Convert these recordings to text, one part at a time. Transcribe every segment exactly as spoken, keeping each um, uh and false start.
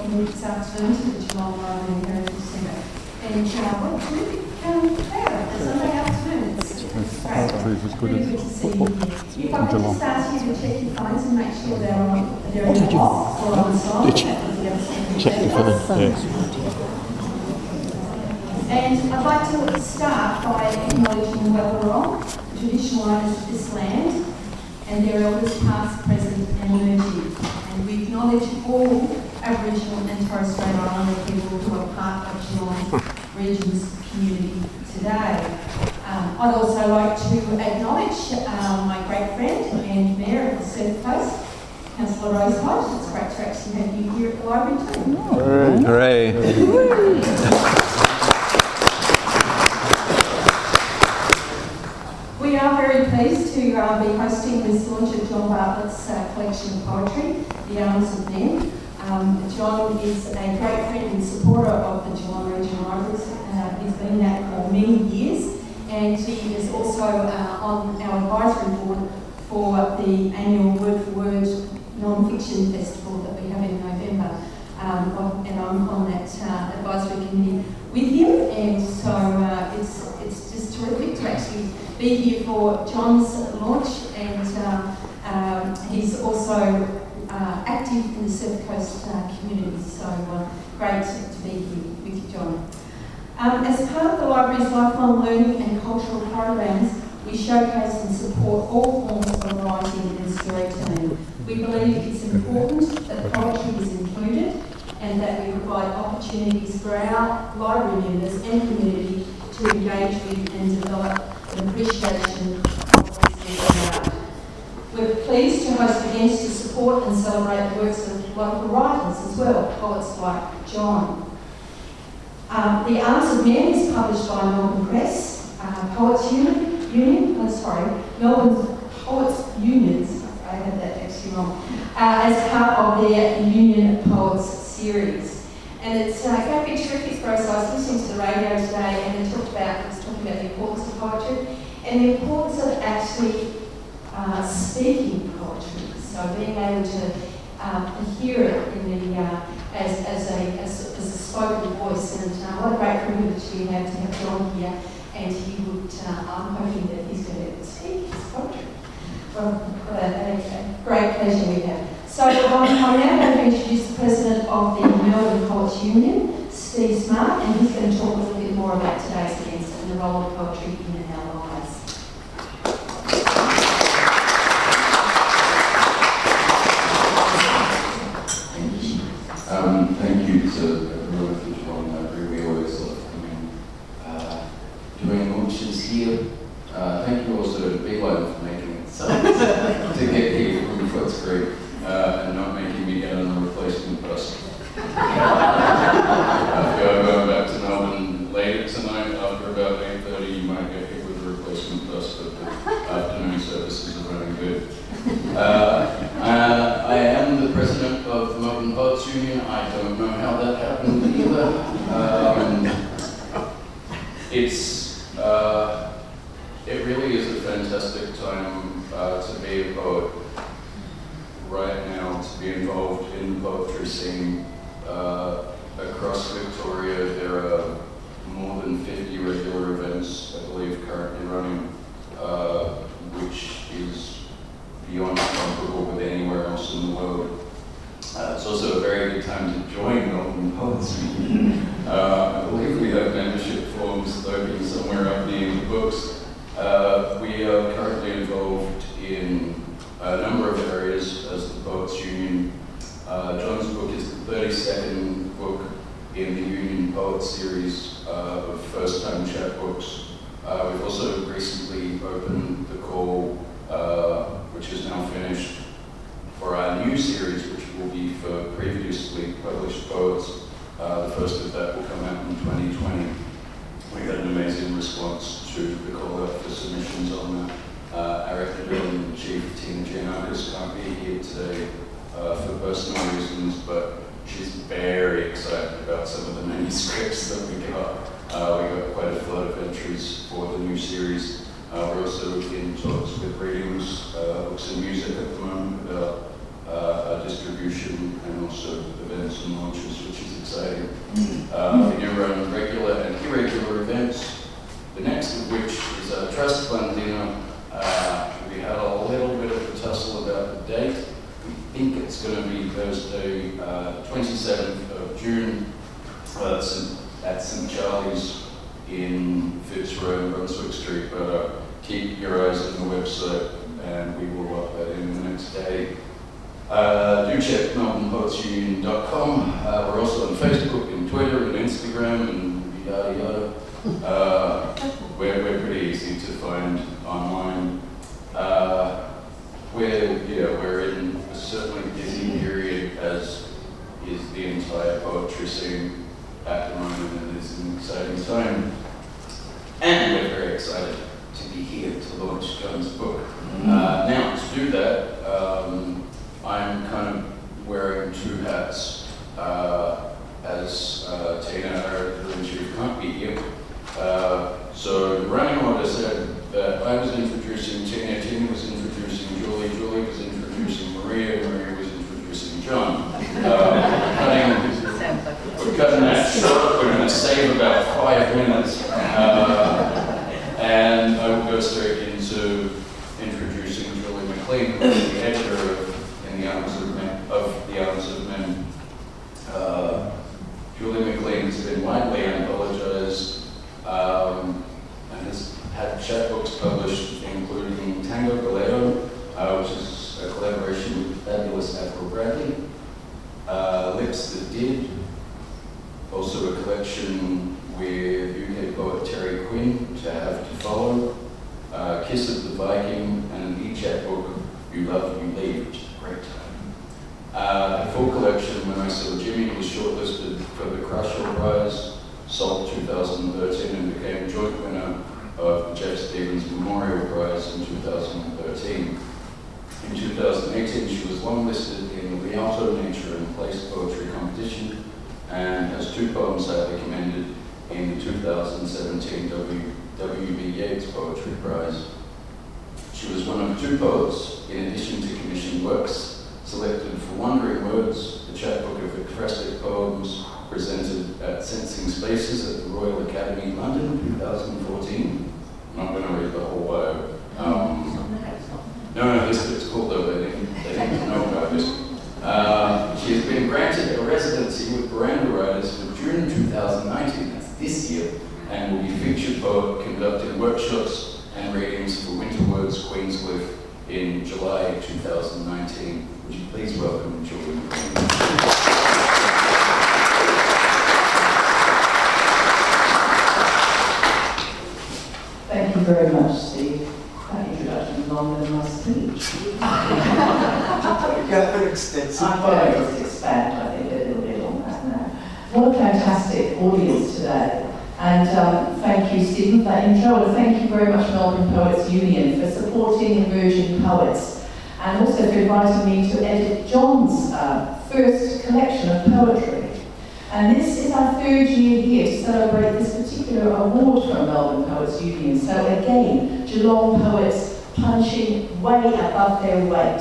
welcome you this afternoon to the Geelong Library Heritage Centre. And uh, what a terrific um, crowd for Sunday afternoon. It's, it's great. It's really good to see you here. If I could just ask you to check your phones and make sure they're on, they're on, or on silent. Check your phone, yes. And I'd like to start by acknowledging the Wallarong, the traditional owners of this land, and their elders past, present and emerging. And we acknowledge all Aboriginal and Torres Strait Islander people who are part of Geelong Region's community today. Um, I'd also like to acknowledge um, my great friend and Mayor of the Surf Coast, Councillor Rose Hodge. It's great to actually have you here at the library too. Hooray! Hooray. We are very pleased to uh, be hosting this launch of John Bartlett's uh, collection of poetry, The Arms of Men. Um, John is a great friend and supporter of the Geelong Regional Libraries. Uh, he's been that for many years, and he is also uh, on our advisory board for the annual Word for Word non-fiction festival that we have in November. Um, and I'm on that uh, advisory committee with him, and so uh, it's it's just terrific to actually be here for John's launch, and uh, um, he's also uh, active in the Surf Coast uh, community, so uh, great to be here with you, John. Um, as part of the library's lifelong learning and cultural programs, we showcase and support all forms of writing and storytelling. We believe it's important that poetry is included and that we provide opportunities for our library members and community to engage with and develop an appreciation of this art. We're pleased to host events to support and celebrate the works of local writers as well, poets like John. Um, the Arms of Men is published by Melbourne Press, uh, Poets Union, Union oh, sorry, Melbourne Poets Unions, I had that actually wrong, uh, as part of their Union Poets series. And it's uh, going to be terrific for us. I was listening to the radio today, and they talked about, it was talking about the importance of poetry and the importance of actually uh, speaking poetry. So being able to um, hear it in the uh, as as a as, as a spoken voice, and uh, what a great privilege we have to have John here, and he would. Uh, I'm hoping that he's going to speak his poetry. Well, what a, a, a great pleasure we have. So um, I'm now going to introduce the president of the Melbourne Poets Union, Steve Smart, and he's going to talk a little bit more about today's events and the role of poetry in our lives. Um, thank you to everyone at the Geelong Library. We always love coming, uh, doing launches here. Uh, thank you also to Beeline for making it so to get here from Foot's Creek uh, and not making me get on a replacement bus. uh, if you're going back to Melbourne later tonight after about eight thirty, you might get hit with a replacement bus, but the afternoon services are running good. Uh, uh, I am the president of the Melbourne Poets Union. I don't know how that happened either. Um, it's, uh, it really is a fantastic time uh, to be a poet right now, to be involved in the poetry scene. Uh, across Victoria, there are more than fifty regular events, I believe, currently running, uh, which is beyond comparable with anywhere else in the world. Uh, it's also a very good time to join Melbourne Poets Union. uh, I believe we have membership forms lurking somewhere up near the books. Uh, we are currently involved in a number of areas as the Poets Union. Uh, John's book is the thirty-second book in the Union Poets series uh, of first-time chapbooks. Uh, we've also recently opened the call, uh, which is now finished, for our new series, which will be for previously published poets. Uh, the first of that will come out in twenty twenty. We had an amazing response to the call out for submissions on that. Uh, our editor-in-chief, Tina Giannakis, can't be here today uh, for personal reasons, but she's very excited about some of the manuscripts that we got. Uh, we got quite a flood of entries for the new series. Uh, we're also in talks with Readings, uh, Books and Music at the moment about uh, our distribution and also events and launches exciting. Uh, we do run regular and irregular events, the next of which is a trust fund dinner. Uh, we had a little bit of a tussle about the date. We think it's going to be Thursday, uh, twenty-seventh of June, uh, at Saint Charlie's in Fitzroy, Brunswick Street, but uh, keep your eyes on the website and we will lock that in the next day. Uh, do check melbourne poets union dot com. Uh, we're also on Facebook and Twitter and Instagram and yada yada. Uh, we're, we're pretty easy to find online. Uh, we're, yeah, we're in a certainly busy period, as is the entire poetry scene at the moment, and it's an exciting time. And we're very excited to be here to launch John's book. Uh, now, to do that, um, I'm kind of wearing two hats. Uh, as uh, Tina, our editor-in-chief, can't be here. Uh, so the running order said that I was introducing Tina, Tina was introducing Julie, Julie was introducing Maria, Maria was introducing John. Uh, cutting, we're cutting that short, we're going to save about five minutes. Uh, and I will go straight into introducing Julie McLean, who is the editor of In the Arms of Men. Of the Arms of Men. Uh, Julie McLean has been widely anthologized um, and has had chapbooks published, including Tango Galeo, uh, which is a collaboration with fabulous Avril Bradley, uh, Lips That Did, also a collection with U K poet Terry Quinn, To Have to Follow, uh, Kiss of the Viking, and an e-chapbook, You Love, You Leave, which is a great time. Uh, a full collection, When I Saw Jimmy, was shortlisted for the Crushall Prize, sold two thousand thirteen, and became joint winner of the Jeff Stevens Memorial Prize in two thousand thirteen. In two thousand eighteen, she was longlisted in the Rialto Nature and Place Poetry Competition and has two poems highly commended in the two thousand seventeen W B Yeats Poetry Prize. She was one of two poets, in addition to commissioned works, selected for Wandering Words, the chapbook of ekphrastic poems presented at Sensing Spaces at the Royal Academy, London, two thousand fourteen. I'm not going to read the whole bio. Um, no, no, this bit's cool though, they didn't, they didn't know about it. Uh, she has been granted a residency with Miranda Writers for June two thousand nineteen, that's this year, and will be featured poet conducting workshops and readings for Winterwords Queenscliff in July two thousand nineteen. Would you please welcome Julie McLean? Thank you very much, Steve. That introduction is longer than my speech. You got an extensive I'm going to expand, I think, a little bit on that now. What a fantastic audience today. And um, thank you, Stephen, for that intro. And thank you very much, Melbourne Poets Union, for supporting emerging poets. And also for inviting me to edit John's uh, first collection of poetry. And this is our third year here to celebrate this particular award from Melbourne Poets Union. So again, Geelong poets punching way above their weight.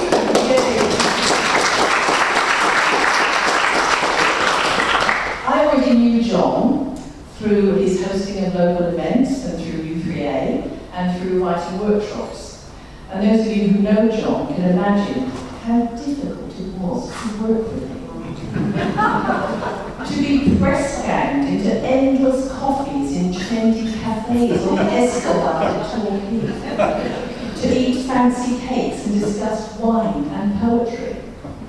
I already knew John through his hosting of local events and through U three A and through writing workshops. And those of you who know John can imagine how difficult it was to work with him. To be press-ganged into endless coffees in trendy cafes on the Escalade to Torquay, to eat fancy cakes and discuss wine and poetry.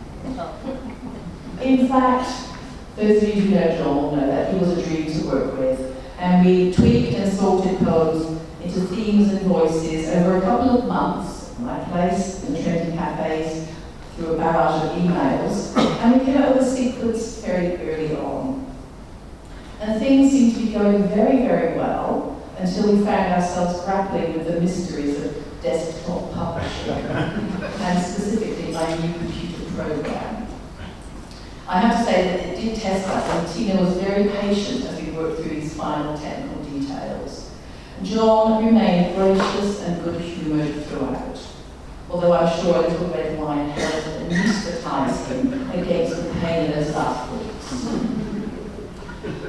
In fact, those of you who know John will know that he was a dream to work with, and we tweaked and sorted poems into themes and voices over a couple of months at my place in the trendy cafes, through a barrage of emails, and we came up with a sequence very early on. And things seemed to be going very, very well until we found ourselves grappling with the mysteries of desktop publishing, and specifically my new computer program. I have to say that it did test us, and Tina was very patient as we worked through these final technical details. John remained gracious and good-humoured throughout, although I'm sure a little red wine helped anaesthetise him against the pain in those last weeks.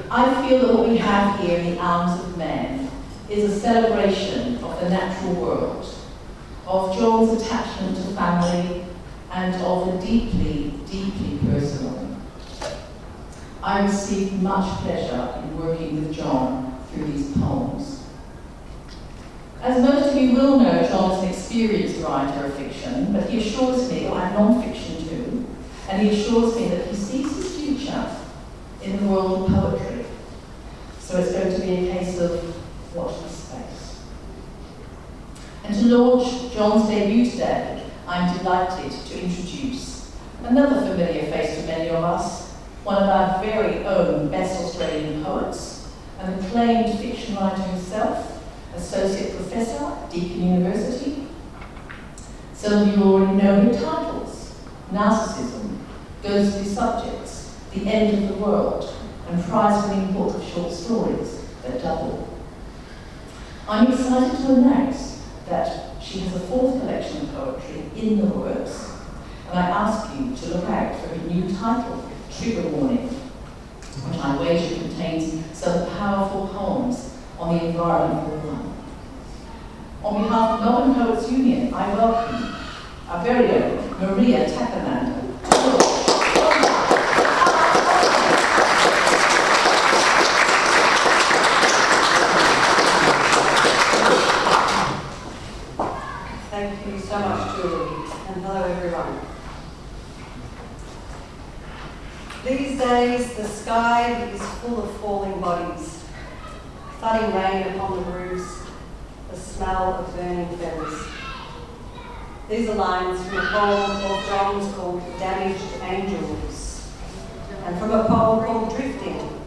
I feel that what we have here in the Arms of Men is a celebration of the natural world, of John's attachment to family, and of the deeply, deeply personal. I received much pleasure in working with John through these poems. As most of you will know, John is an experienced writer of fiction, but he assures me, I'm non-fiction too, and he assures me that he sees his future in the world of poetry. So it's going to be a case of watch this space. And to launch John's debut today, I'm delighted to introduce another familiar face to many of us, one of our very own best Australian poets, an acclaimed fiction writer himself, Associate Professor at Deakin University. Some of you already know her titles: Narcissism, Ghostly Subjects, The End of the World, and prize-winning book of short stories, The Double. I'm excited to announce that she has a fourth collection of poetry in the works, and I ask you to look out for her new title, Trigger Warning, which I wager contains some powerful poems on the environment for one. On behalf of Melbourne Poets Union, I welcome our very own Maria Takamanda. Thank you so much, Julie, and hello everyone. These days, the sky is full of falling bodies, thudding rain upon the roofs, the smell of burning feathers. These are lines from a poem of John's called Damaged Angels, and from a poem called Drifting.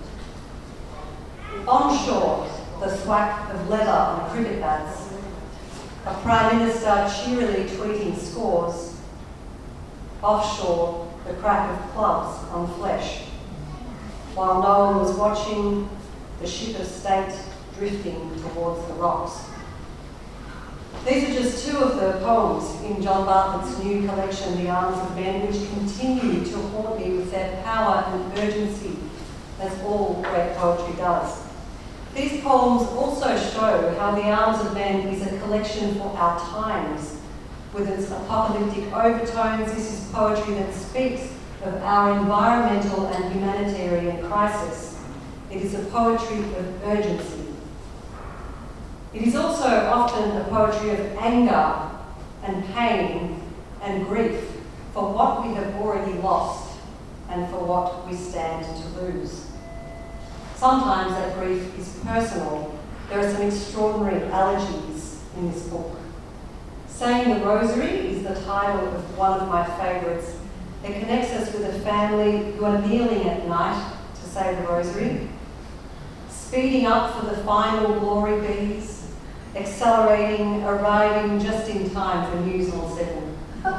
Onshore, the thwack of leather on cricket bats, a Prime Minister cheerily tweeting scores. Offshore, the crack of clubs on flesh. While no one was watching, the ship of state drifting towards the rocks. These are just two of the poems in John Bartlett's new collection, The Arms of Men, which continue to haunt me with their power and urgency, as all great poetry does. These poems also show how The Arms of Men is a collection for our times. With its apocalyptic overtones, this is poetry that speaks of our environmental and humanitarian crisis. It is a poetry of urgency. It is also often a poetry of anger and pain and grief for what we have already lost and for what we stand to lose. Sometimes that grief is personal. There are some extraordinary elegies in this book. Saying the Rosary is the title of one of my favourites. It connects us with a family who are kneeling at night to say the Rosary, speeding up for the final glory bees, accelerating, arriving just in time for News on Seven.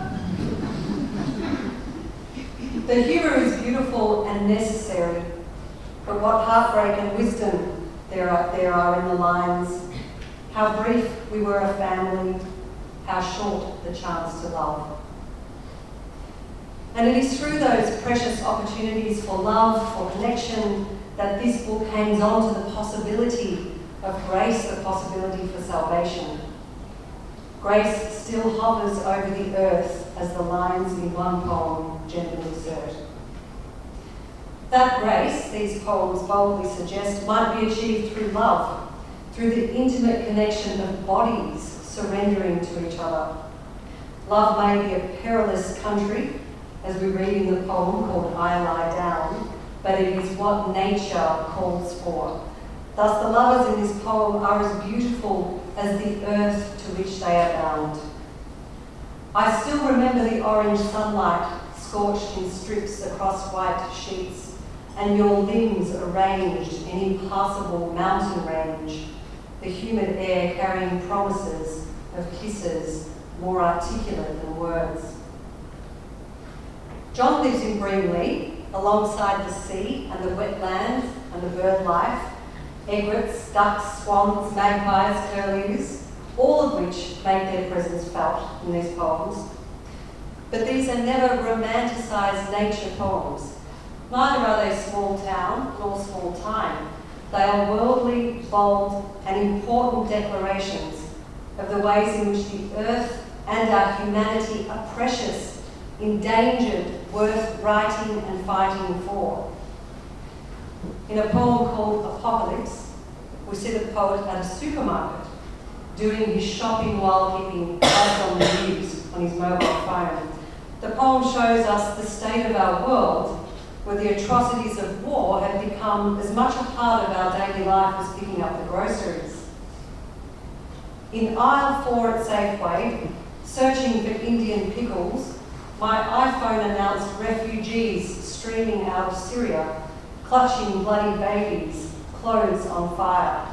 The humour is beautiful and necessary, but what heartbreak and wisdom there are, there are in the lines. How brief we were a family, how short the chance to love. And it is through those precious opportunities for love, for connection, that this book hangs on to the possibility of grace, the possibility for salvation. Grace still hovers over the earth, as the lines in one poem gently assert. That grace, these poems boldly suggest, might be achieved through love, through the intimate connection of bodies surrendering to each other. Love may be a perilous country, as we read in the poem called I Lie Down, but it is what nature calls for. Thus the lovers in this poem are as beautiful as the earth to which they are bound. I still remember the orange sunlight scorched in strips across white sheets, and your limbs arranged in impassable mountain range, the humid air carrying promises of kisses more articulate than words. John lives in Breamley, alongside the sea and the wetlands and the bird life, egrets, ducks, swans, magpies, curlews, all of which make their presence felt in these poems. But these are never romanticised nature poems. Neither are they small town nor small time. They are worldly, bold and important declarations of the ways in which the earth and our humanity are precious, endangered, worth writing and fighting for. In a poem called Apocalypse, we see the poet at a supermarket doing his shopping while keeping tabs on the news on his mobile phone. The poem shows us the state of our world, where the atrocities of war have become as much a part of our daily life as picking up the groceries. In aisle four at Safeway, searching for Indian pickles, my iPhone announced refugees streaming out of Syria, clutching bloody babies, clothes on fire.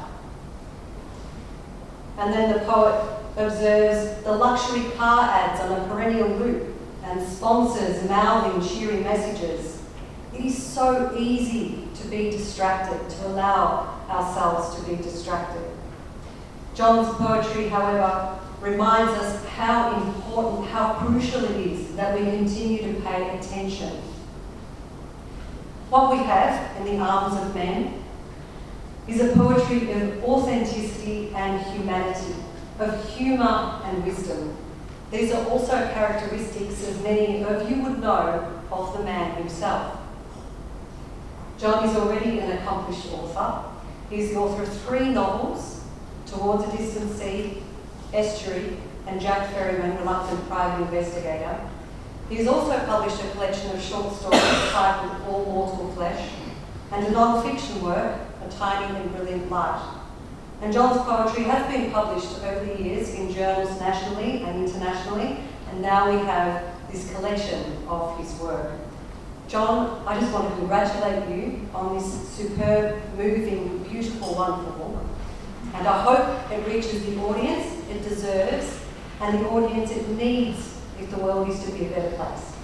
And then the poet observes the luxury car ads on a perennial loop and sponsors mouthing cheery messages. It is so easy to be distracted, to allow ourselves to be distracted. John's poetry, however, reminds us how important, how crucial it is that we continue to pay attention. What we have in the arms of men is a poetry of authenticity and humanity, of humour and wisdom. These are also characteristics, as many of you would know, of the man himself. John is already an accomplished author. He is the author of three novels, Towards a Distant Sea, Estuary, and Jack Ferryman, Reluctant Private Investigator. He has also published a collection of short stories titled All Mortal Flesh, and a non-fiction work, A Tiny and Brilliant Light. And John's poetry has been published over the years in journals nationally and internationally, and now we have this collection of his work. John, I just want to congratulate you on this superb, moving, beautiful, wonderful book. And I hope it reaches the audience it deserves and the audience it needs if the world is to be a better place.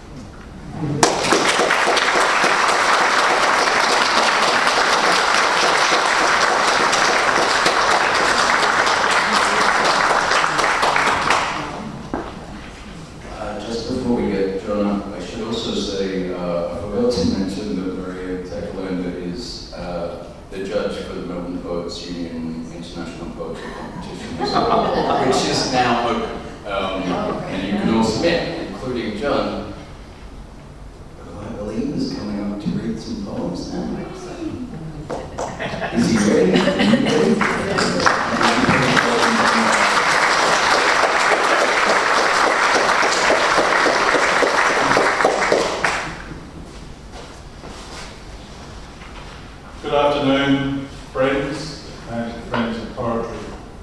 Uh, just before we get John up, I should also say uh, I forgot to mention that Maria Tecolander is uh, the judge for the Melbourne Poets Union International Poetry Competition, which is now open. Um, and you can all submit, including John, who I believe is coming up to read some poems now. Is he ready? Is he ready? Good afternoon, friends and friends of poetry.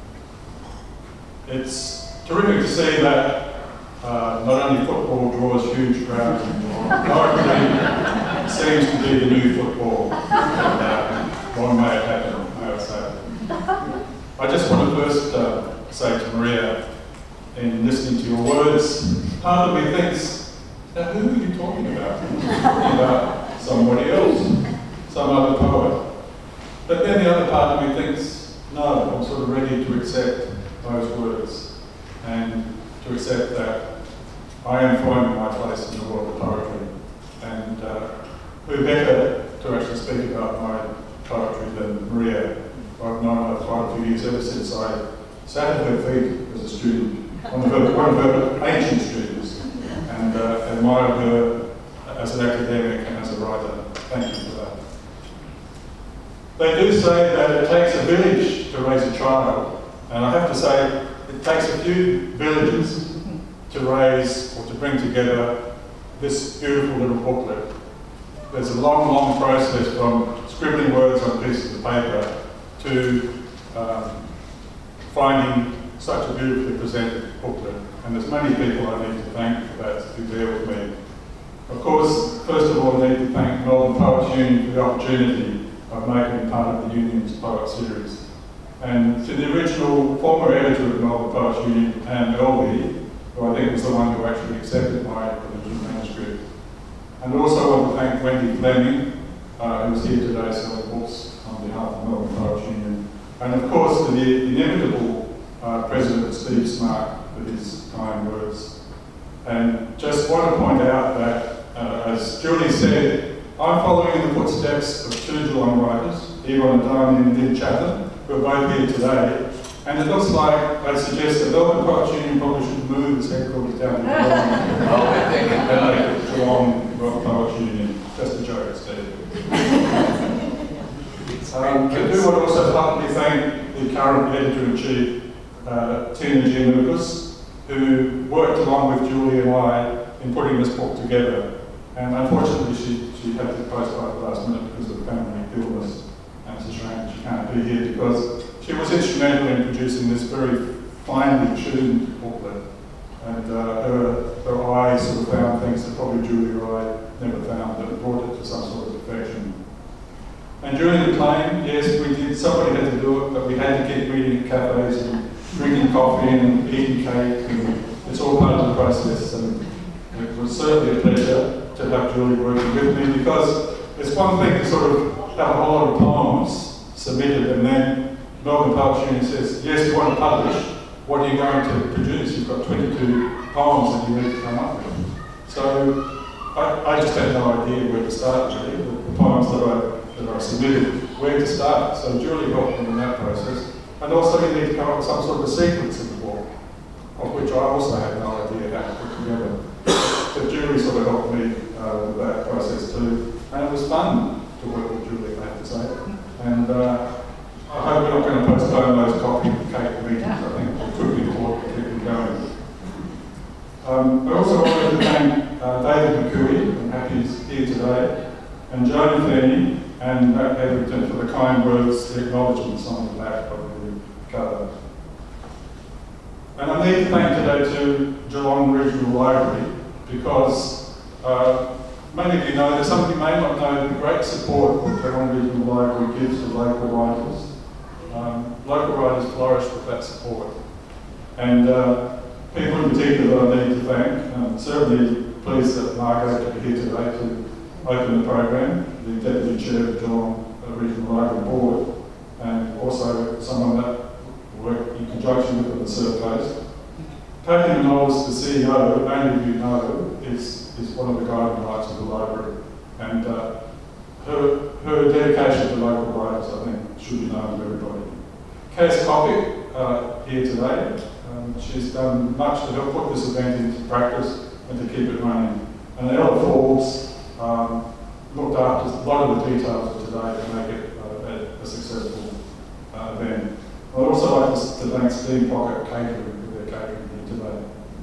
It's terrific to see that uh, not only football draws huge crowds anymore, poetry seems to be the new football. And, uh, long may it happen, may I say. I just want to first uh, say to Maria, in listening to your words, part of me thinks, now who are you talking about? You're talking about somebody else, some other poet. But then the other part of me thinks, no, I'm sort of ready to accept those words and to accept that I am finding my place in the world of poetry. And uh, who better to actually speak about my poetry than Maria? I've known her quite a few years, ever since I sat at her feet as a student, one of her, one of her ancient students, and uh, admired her as an academic and as a writer. Thank you for that. They do say that it takes a village to raise a child, and I have to say it takes a few villages to raise or to bring together this beautiful little booklet. There's a long, long process from scribbling words on pieces of paper to um, finding such a beautifully presented booklet. And there's many people I need to thank for that who bear with me. Of course, first of all, I need to thank Melbourne Poets Union for the opportunity of making part of the Union's Poet Series. And to the original former editor of the Melbourne Poets Union, Anne Elby, who I think was the one who actually accepted my original manuscript. And also want to thank Wendy Fleming, uh, who's here today selling books on behalf of the Melbourne Poets Union. And of course, to the inimitable uh, President Steve Smart for his kind words. And just want to point out that, uh, as Julie said, I'm following in the footsteps of two Geelong writers, Yvonne Adani and Lynn Chatham, who are both here today. And it looks like they suggest that Melbourne Poetry Union probably should move its headquarters down to Geelong. I'll be thinking about it. And make it Geelong Poetry Union. Just a joke, Steve. um, I do want to also publicly thank the current editor-in-chief, uh, Tina G. Lucas, who worked along with Julie and I in putting this book together. And unfortunately, she, she had to postpone at the last minute because of family illness. And it's a shame she can't be here because she was instrumental in producing this very finely tuned booklet. And uh, her, her eye sort of found things that probably Julie or I never found, that brought it to some sort of perfection. And during the time, yes, we did, somebody had to do it, but we had to keep meeting at cafes and drinking coffee and eating cake, and it's all part of the process. And it was certainly a pleasure to have Julie working with me, because it's one thing to sort of have a whole lot of poems submitted, and then Melbourne Poetry Union says, yes, you want to publish, what are you going to produce? You've got twenty-two poems that you need to come up with. So I, I just had no idea where to start, really, the, the poems that I, that I submitted, where to start. So Julie helped me in that process. And also you need to come up with some sort of a sequence in the book, of which I also had no idea how to put together. But Julie sort of helped me uh, with that process too. And it was fun to work with Julie, I have to say. And uh, I hope we're not going to postpone those coffee and cake meetings. I think it could be important to keep them going. Um, I also wanted to thank uh, David McCooey, I'm happy he's here today, and Joan Fernie and Matt Everton for the kind words, the acknowledgements on the back of the cover. And I need to thank today to Geelong Regional Library, because uh, many of you know, some of you may not know, the great support that Geelong Regional Library gives to local writers. Um, local writers flourish with that support. And uh, people in particular that I need to thank. I'm certainly pleased that Margot could be here today to open the program, the Deputy Chair of the Geelong Regional Library Board, and also someone that worked in conjunction with the Surf Coast. Tony Knowles, the C E O, many of you know, is, is one of the guiding lights of the library. And uh, her, her dedication to local writers, I think, should be known to everybody. Kaz Kopic, uh, here today. Um, she's done much to help put this event into practice and to keep it running. And Ella Falls um, looked after a lot of the details of today to make it uh, a, a successful uh, event. I'd also like to, to thank Steam Pocket Catering for their catering here today.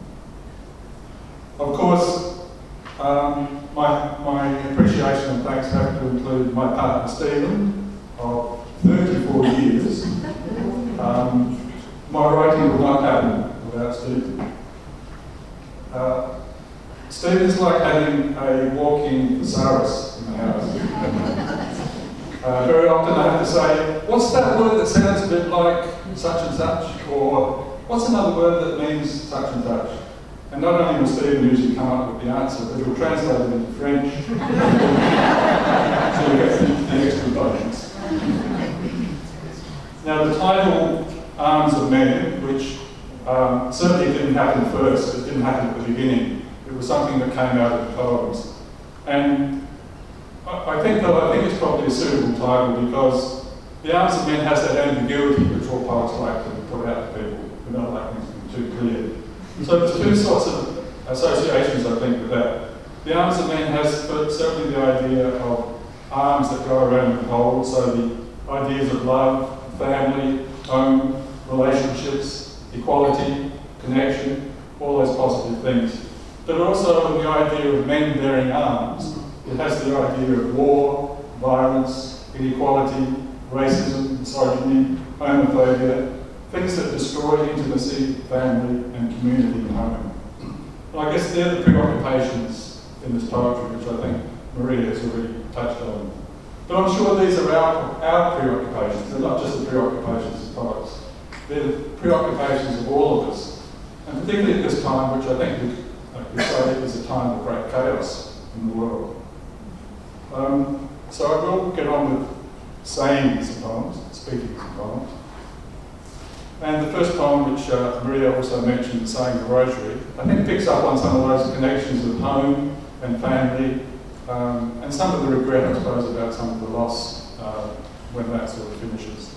Of course, um, my, my appreciation and thanks have to include my partner Stephen of thirty-four years. Um, my writing would not happen without Stephen. Uh, Stephen is like having a walking thesaurus in the house. Uh, very often I have to say, what's that word that sounds a bit like such and such? Or what's another word that means such and such? And not only will Stephen usually come up with the answer, but he'll translate it into French. So you get the, the extra bonus. Now the title, Arms of Men, which um, certainly didn't happen first, it didn't happen at the beginning. It was something that came out of the poems. And I think that I think it's probably a suitable title because the Arms of Men has that ambiguity which all poets like to put out to people. We don't like things to be too clear. So there's two sorts of associations, I think, with that. The Arms of Men has certainly the idea of arms that go around the pole, so the ideas of love, family, home, relationships, equality, connection, all those positive things. But also the idea of men bearing arms. It has the idea of war, violence, inequality, racism, misogyny, homophobia, things that destroy intimacy, family, and community and home. And I guess they're the preoccupations in this poetry, which I think Maria has already touched on. But I'm sure these are our, our preoccupations. They're not just the preoccupations of poets. They're the preoccupations of all of us. And particularly at this time, which I think we, like we say is a time of great chaos in the world. Um, so I will get on with saying some poems, speaking some poems. And the first poem, which uh, Maria also mentioned, Saying the Rosary, I think picks up on some of those connections with home and family Um, and some of the regret, I suppose, about some of the loss uh, when that sort of finishes.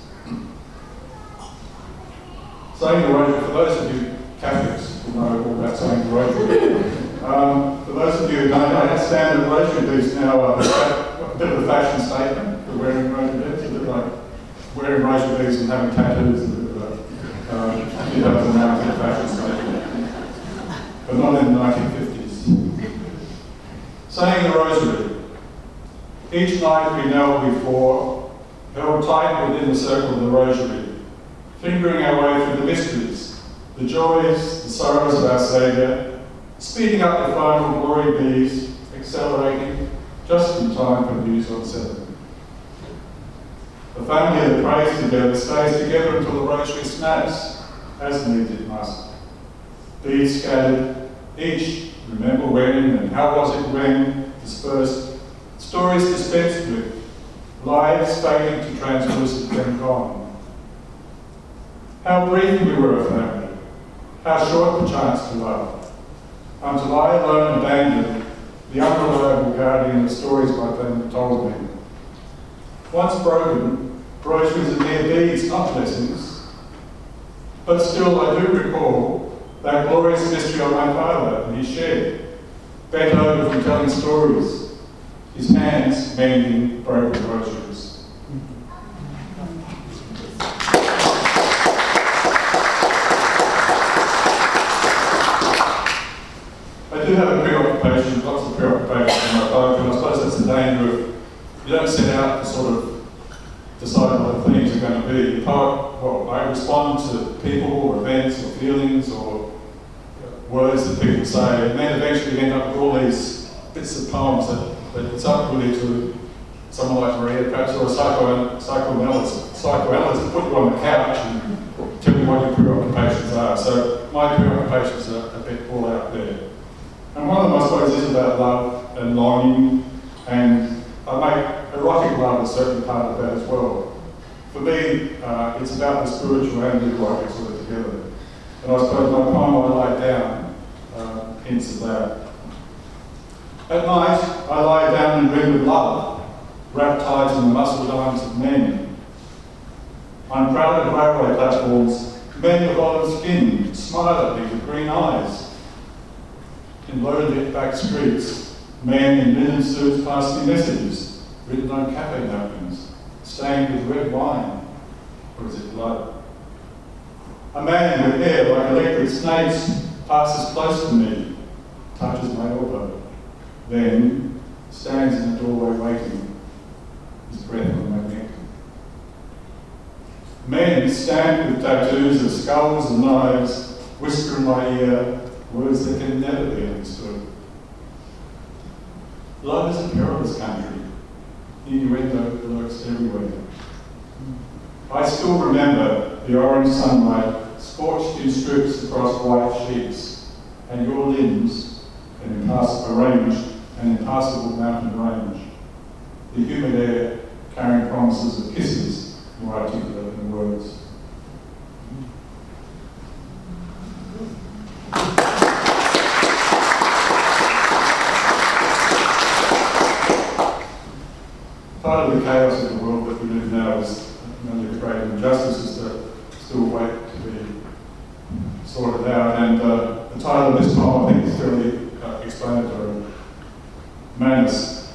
Saying the Rosary, for those of you Catholics who know all about saying the Rosary, um, for those of you who don't understand the Rosary beads now are a bit of a fashion statement for wearing Rosary beads, a bit like wearing Rosary beads and having tattoos, a bit of a, um, two thousand nine fashion statement, but not in the nineteen fifties. Saying the Rosary. Each night we knelt before, held tight within the circle of the Rosary, fingering our way through the mysteries, the joys, the sorrows of our Saviour, speeding up the final glory bees, accelerating just in time for news on seven. The family that prays together stays together until the Rosary snaps, as needs it must. Beads scattered, each remember when and how was it when, dispersed, stories dispensed with, lives failing to translucent and gone. How brief we were a family, how short the chance to love, until I alone abandoned the unreliable guardian of stories my family told me. Once broken, rosaries are mere beads, not blessings, but still I do recall that glorious mystery of my father and his shed, bent over from telling stories, his hands mending broken rosaries. I do have a preoccupation, lots of preoccupations in my life, and I suppose that's the danger of, you don't set out to sort of decide what the themes are going to be. The poet, well, I respond to people or events or feelings or words that people say, and then eventually end up with all these bits of poems that, that it's up really to someone like Maria, perhaps, or a psycho, psychoanalyst, psychoanalyst to put you on the couch and tell you what your preoccupations are. So my preoccupations are a bit all out there. And one of them, I suppose, is about love and longing, and I make erotic love a certain part of that as well. For me, uh, it's about the spiritual and the erotic sort of together. And I suppose my poem I lie down uh, hints at that. At night, I lie down and dream of love, wrapped tight in the muscled arms of men. On crowded railway platforms, men with olive skin smile at me with green eyes. In low-lit back streets, men in linen suits pass me messages written on cafe napkins, stained with red wine, or is it blood? A man with hair like electric snakes passes close to me, touches my elbow, then stands in the doorway waiting, his breath on my neck. Men stamped with tattoos of skulls and knives whisper in my ear words that can never be understood. Love is a perilous country. Innuendo lurks everywhere. I still remember the orange sunlight scorched in strips across white sheets, and your limbs, an impassable range, an impassable mountain range. The humid air carrying promises of kisses more articulate than words. Part of the chaos of the world that we live now is one of the great injustices that still wait to be sorted out. And uh, the title of this poem, I think, is fairly uh, explanatory. Manus.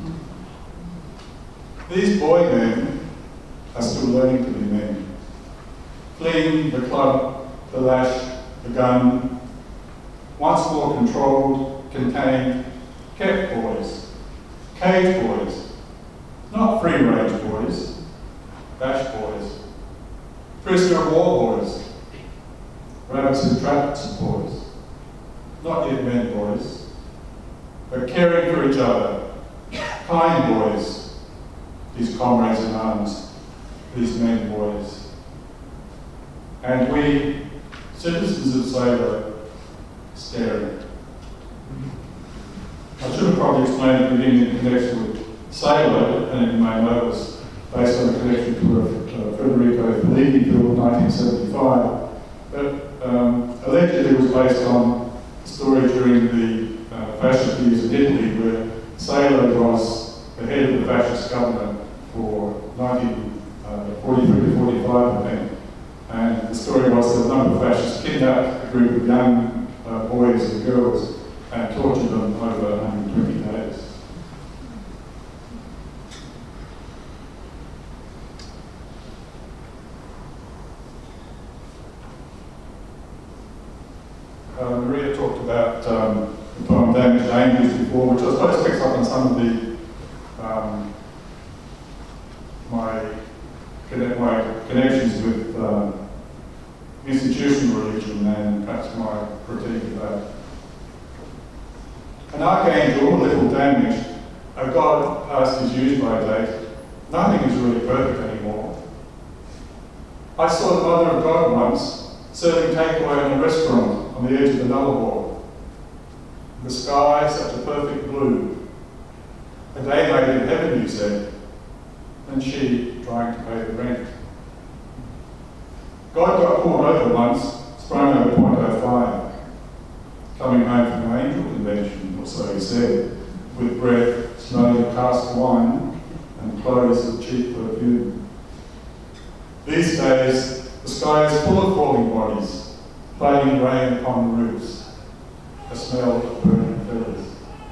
These boy men are still learning to be men. Fleeing the club, the lash, the gun, once more controlled, contained, kept boys, cage boys, not free-range boys, bash boys, prisoner of war boys, rabbits and traps boys, not yet men boys, but caring for each other, kind boys, these comrades in arms, these men boys. And we, citizens of Sable, staring. I should have probably explained at the beginning in connection with Sable, and you may notice, based on a connection to uh, Federico Fellini film of nineteen seventy-five, but um, allegedly it was based on a story during the uh, fascist years in Italy where Sailor was the head of the fascist government for nineteen forty-three to forty-five, I think. And the story was that a number of fascists kidnapped a group of young uh, boys and girls and tortured them over one hundred twenty days. Uh, Maria talked about um, the poem Damaged Angels before, which I suppose picks up on some of the um, my, connect, my connections with um, institutional religion and perhaps my critique of that. An archangel, a little damaged, a god past his use-by date, nothing is really perfect anymore. I saw the Mother of God once serving takeaway in a restaurant on the edge of the Nullarbor. The sky, such a perfect blue. A day made in heaven, you said, and she trying to pay the rent. God got pulled over once, sprung over point oh five, coming home from an angel convention, or so he said, with breath, smelling of cask wine, and clothes of cheap perfume. These days, the sky is full of falling bodies, playing rain upon the roofs, a smell of burning feathers.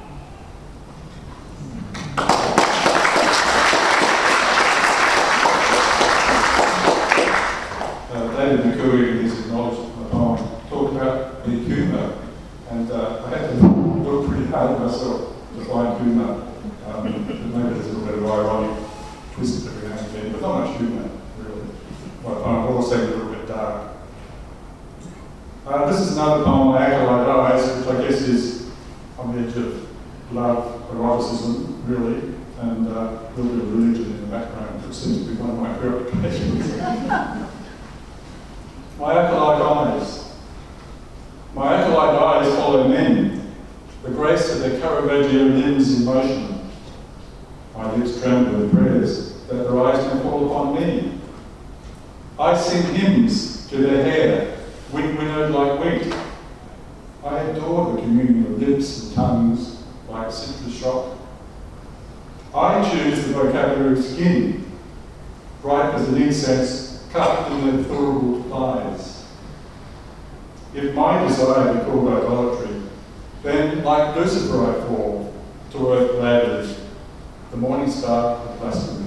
Uh, David McCooey, in his acknowledgement poem, talked about the humour, and uh, I had to look pretty hard myself to find humour. Um, maybe there's a little bit of ironic twist every now and then, but not much humour, really. My poem also a little bit dark. Uh, this is another poem, My Acolyte Eyes, which I guess is on the edge of love, eroticism, really, and uh, a little bit of religion in the background, which seems to be one of my preoccupations. My acolyte eyes. My acolyte eyes follow men, the grace of their Caravaggio limbs in motion. My lips tremble with prayers that their eyes may fall upon me. I sing hymns to their hair, wind-winnowed like wheat. I adore the communion of lips and tongues like citrus shock. I choose the vocabulary of skin, bright as an incense cut in their thurible thighs. If my desire be called idolatry, then like Lucifer I fall to earth gladly, the morning star of blasphemy.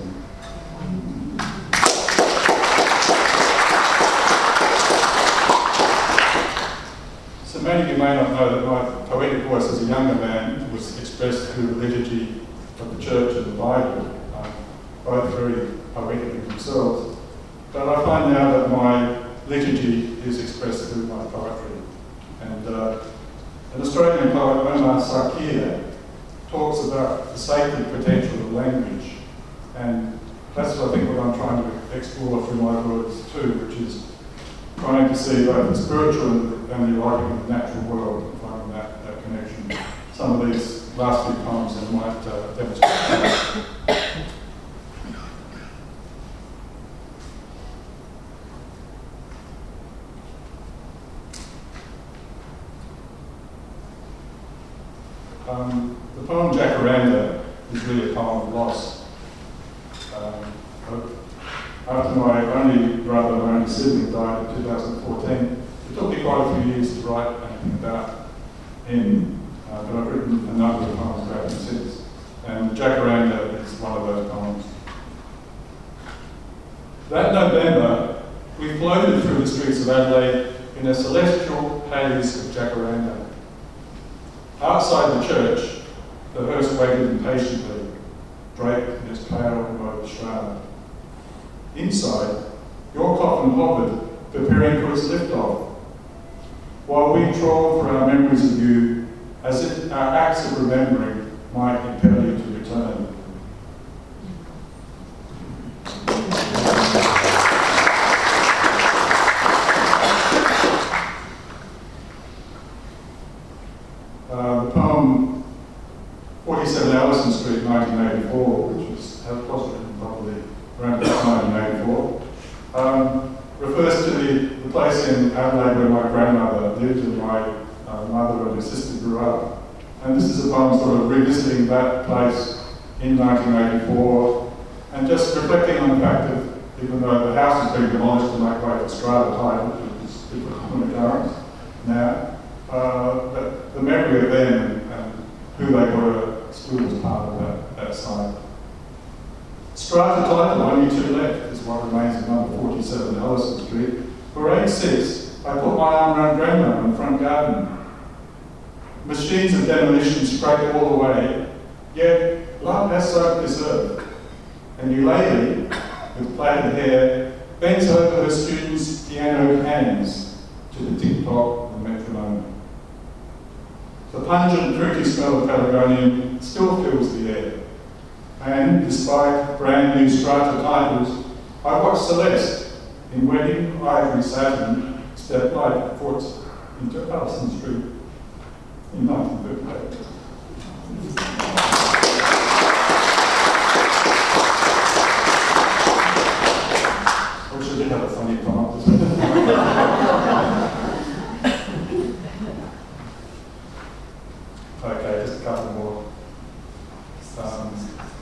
So many of you may not know that my poetic voice as a younger man was expressed through the liturgy of the church and the Bible, um, both very poetic in themselves. But I find now that my liturgy is expressed through my poetry. And uh, an Australian poet, Omar Sakir, talks about the sacred potential of language. And that's, I think, what I'm trying to explore through my words too, which is trying to see both the spiritual and the, and the erotic in the natural world and finding that, that connection. Some of these last few poems I might uh, demonstrate. Um, the poem Jacaranda is really a poem of loss. Um, after my only brother, my only sibling, died in two thousand fourteen, it took me quite a few years to write anything about him, uh, but I've written a number of poems about him since. And Jacaranda is one of those poems. That November, we floated through the streets of Adelaide in a celestial haze of Jacaranda. Outside the church, the hearse waited impatiently, draped in its pale remote shroud. Inside, your coffin hovered, preparing for its liftoff, while we trawled for our memories of you, as if our acts of remembering might impel you to return. Uh, the poem forty-seven Allison Street, nineteen eighty-four, which was, was written probably around about nineteen eighty-four, um, refers to the, the place in Adelaide where my grandmother lived and my uh, mother and her sister grew up. And this is a poem sort of revisiting that place in nineteen eighty-four and just reflecting on the fact that even though the house has been demolished to make way for Strata Tide, which is super common occurrence now, uh, that the memory of them and, and who they were still was part of that, that site. Strata Tide, only two left, is what remains of number forty-seven Ellison Street. For age six, I put my arm around grandma in the front garden. Machines of demolition scrape all the way, yet love has soaked this earth. A new lady with plaited hair bends over her students' piano hands to the tick-tock and metronome. The pungent, fruity smell of Pelargonium still fills the air. And despite brand new Strata titles, I watched Celeste in wedding ivory satin step light foot into Ellison Street in nineteen thirty-eight. I wish I did have a funny poem. Okay, just a couple more. Um,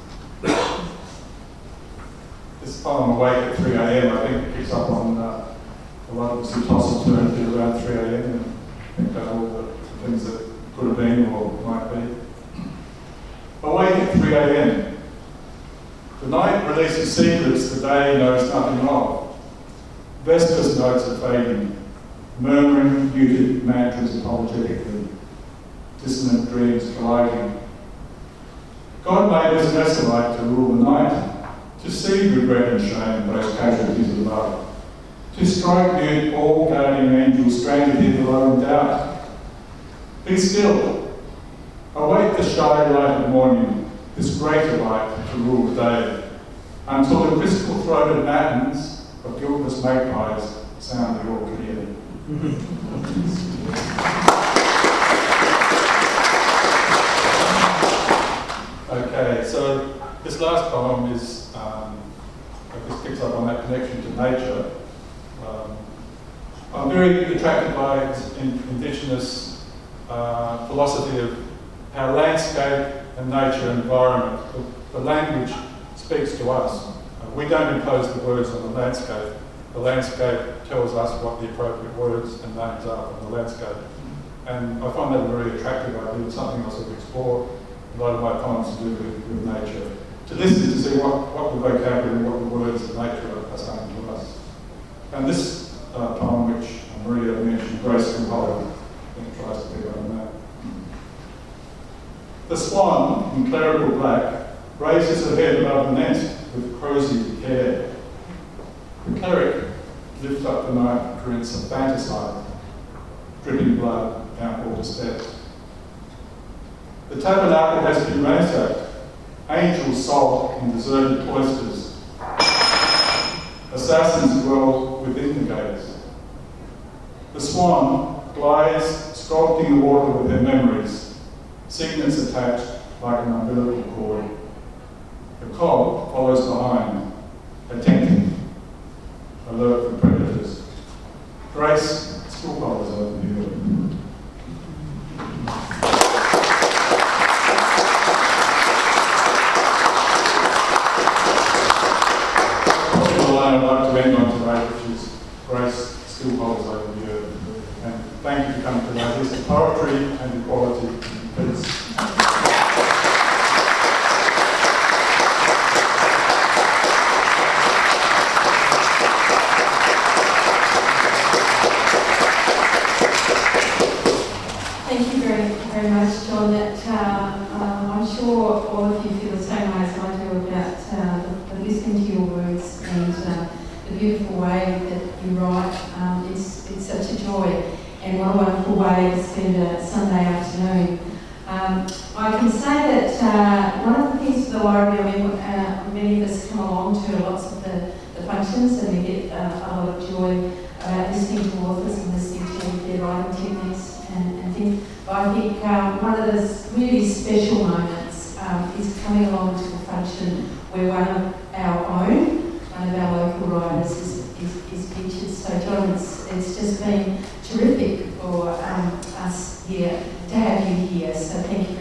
this poem, Awake at three a m, I think it picks up on uh, a lot of the toss and turn did around three a m and think about all the things that could have been or might be. Awake at three a m. The night releases secrets the day knows nothing of. Vespers notes are fading, murmuring muted mantras apologetically, dissonant dreams colliding. God made us Messalite to rule the night, to see regret and shame those casualties of love, to strike mute all guardian angels stranded here below in doubt. Be still. Await the shy light of morning, this greater light to rule the day, until the crystal-throated matins of guiltless magpies sound the all clear. Okay, so this last poem is, um, I guess picks up on that connection to nature. Um, I'm very attracted by in, Indigenous uh, philosophy of how landscape and nature and environment, the, the language speaks to us. Uh, we don't impose the words on the landscape. The landscape tells us what the appropriate words and names are from the landscape. And I find that a very attractive idea. It's something else I've explored. A lot of my poems to do with, with nature. To listen to see what, what the vocabulary and what the words of nature are, are saying to us. And this uh, poem, which Maria mentioned, Grace from Hollywood, I think tries to pick up on that. The swan, in clerical black, raises her head above the nest with prosy care. The cleric lifts up the night, drinks a fanticide, dripping blood down all the steps. The tabernacle has been ransacked. Angels sulk in deserted cloisters. Assassins dwell within the gates. The swan glides, sculpting the water with her memories, signets attached like an umbilical cord. The cob follows behind, attentive, alert for predators. Grace still follows over the hill. I'd like to end on today, which is Grace still holds over the earth. And thank you for coming today. This is poetry and equality. Peace. Thank you very, very much, John. That, uh, um, I'm sure all of you feel the same way as I do about uh, the, the listening to your words and uh, the beautiful way that you write. Um, it's, it's such a joy and what a wonderful way to spend a Sunday afternoon. Um, I can say that uh, one of the things for the library, I mean, uh, many of us come along to lots of the, the functions and we get uh, a lot of joy about listening to authors and listening to their writing techniques and, and things. But I think um, one of the really special moments um, is coming along to a function where one of our own, one of our local writers is, is, is featured. So John, it's, it's just been terrific for um, us here to have you here. So thank you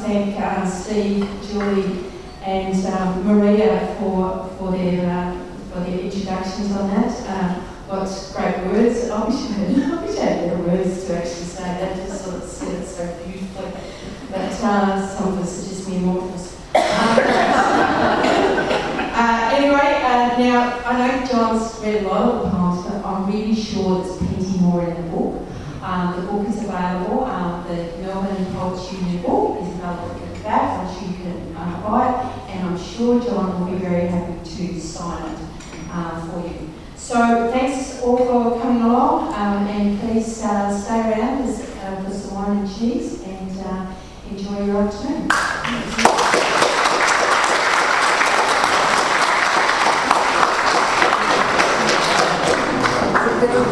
thank uh, Steve, Julie, and um, Maria for for their uh, for their introductions on that. Uh, what great words! I wish I had, I wish I had better words to actually say that. Just sort of said it so beautifully. But uh, some of us are just mere mortals. Uh, anyway, uh, now I know John's read a lot of the poems, but I'm really sure there's plenty more in the book. Um, the book is available. Um, the Melbourne Poets Union book is available at the back. I'm sure you can uh, buy it, and I'm sure John will be very happy to sign it uh, for you. So thanks all for coming along, um, and please uh, stay around uh, for some wine and cheese, and uh, enjoy your afternoon. Thank you.